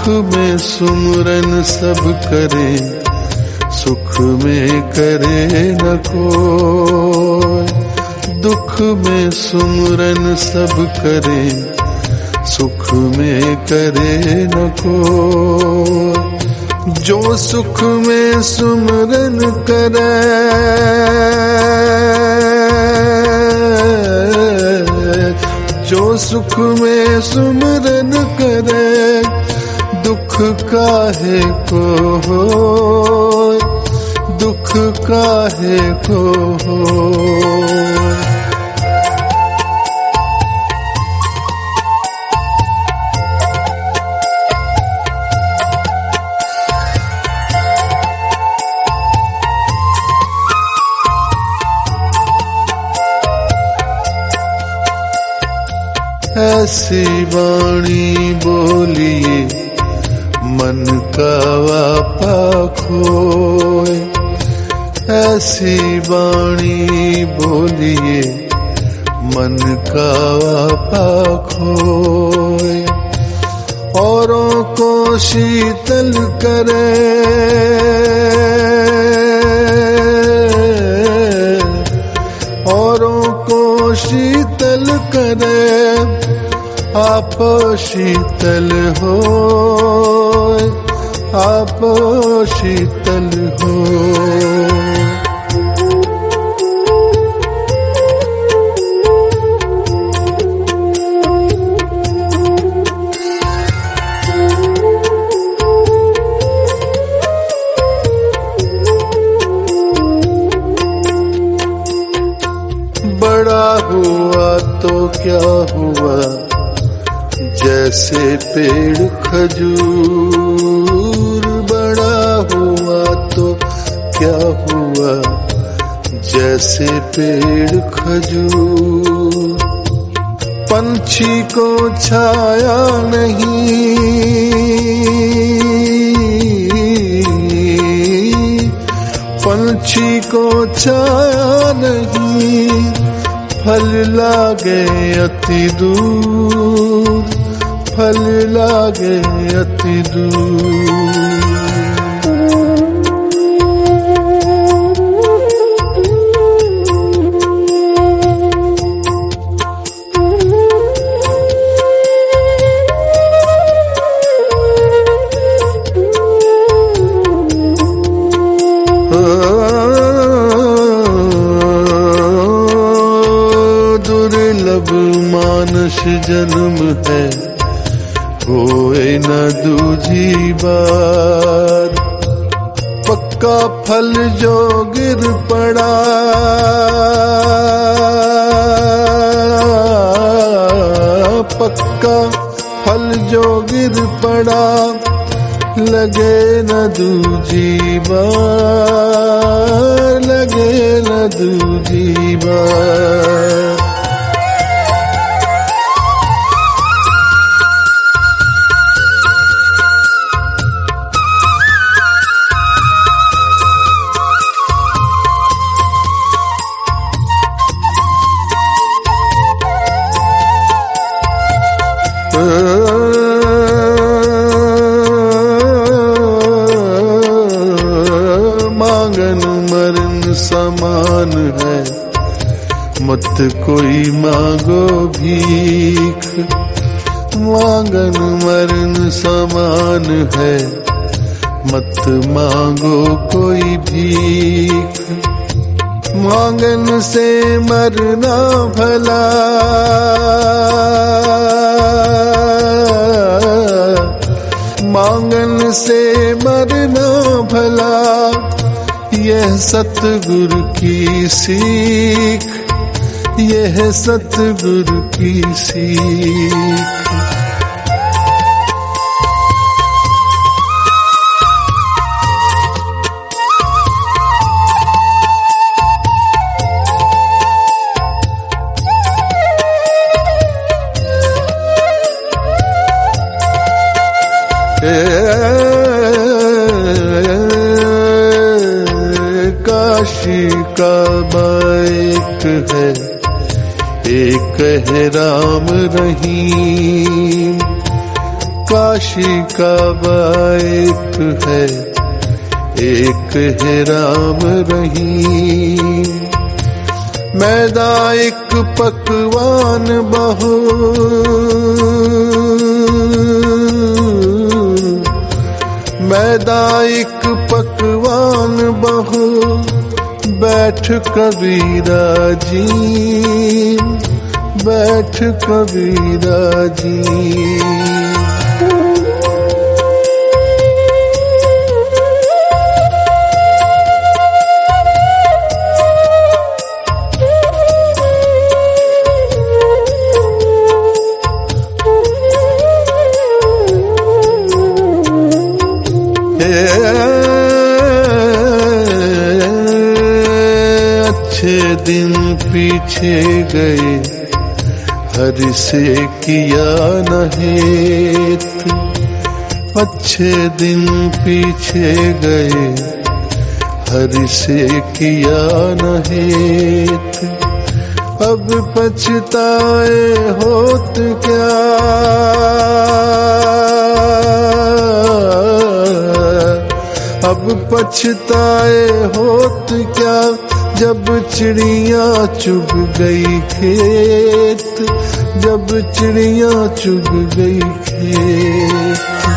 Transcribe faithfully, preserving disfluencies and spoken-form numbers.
दुख में सुमरन सब करे, सुख में करे न कोई। दुख में सुमरन सब करे, सुख में करे न कोई। जो सुख में सुमरन करे, जो सुख में सुमरन करे, दुख काहे को होय, दुख काहे को होय। ऐसी वाणी बोलिए मन का वापा खोए, ऐसी वाणी बोलिए मन का वापा खोए। औरों को शीतल करे, औरों को शीतल करे, आप शीतल हो, आप शीतल हो। बड़ा हुआ तो क्या हुआ, जैसे पेड़ खजूर। बड़ा हुआ तो क्या हुआ, जैसे पेड़ खजूर। पंछी को छाया नहीं, पंछी को छाया नहीं, फल लागे अति दूर, फल लागे अति दूर। दुर्लभ मानुष जन्म है, होए न दूजी बार। पक्का फल जो गिर पड़ा, पक्का फल जो गिर पड़ा, लगे न दूजी बार, लगे न दूजी बार। मांगन मरण समान है, मत कोई मांगो भीख। मांगन मरण समान है, मत मांगो कोई भीख। मांगन से मरना भला, मांगन से मरना भला। यह सतगुरु की सीख, यह सतगुरु की सीख। काशी का एक है, एक है राम रहीम। काशी का बाइक है, एक है राम रहीम। मैदा एक पकवान बहु, मैदा एक पकवान बहु, बैठ कबीरा जी, बैठ कबीरा जी। अच्छे दिन पीछे गए, हरि से किया न हेत। अच्छे दिन पीछे गए, हरि से किया न हेत। अब पछताए होत क्या, अब पछताए होत क्या, जब चिड़िया चुग गई खेत, जब चिड़िया चुग गई खेत।